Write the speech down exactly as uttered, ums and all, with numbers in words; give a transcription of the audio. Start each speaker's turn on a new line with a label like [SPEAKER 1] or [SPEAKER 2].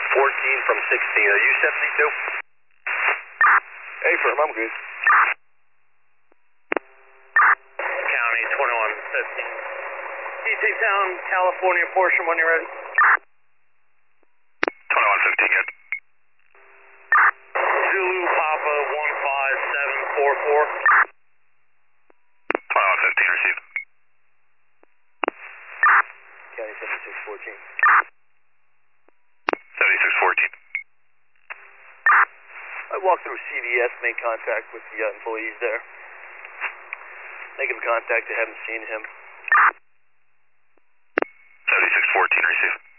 [SPEAKER 1] fourteen from sixteen. Are you seventy-two?
[SPEAKER 2] Hey, firm, I'm good.
[SPEAKER 3] County twenty-one fifteen. East Town, California portion when you're ready.
[SPEAKER 1] twenty-one fifteen, good.
[SPEAKER 3] Zulu Papa one five seven four four.
[SPEAKER 1] twenty-one fifteen, received.
[SPEAKER 2] County seventy-six fourteen.
[SPEAKER 1] seventy-six fourteen.
[SPEAKER 2] I walked through C V S, made contact with the uh, employees there. Making contact, I haven't seen him.
[SPEAKER 1] seventy-six fourteen, received.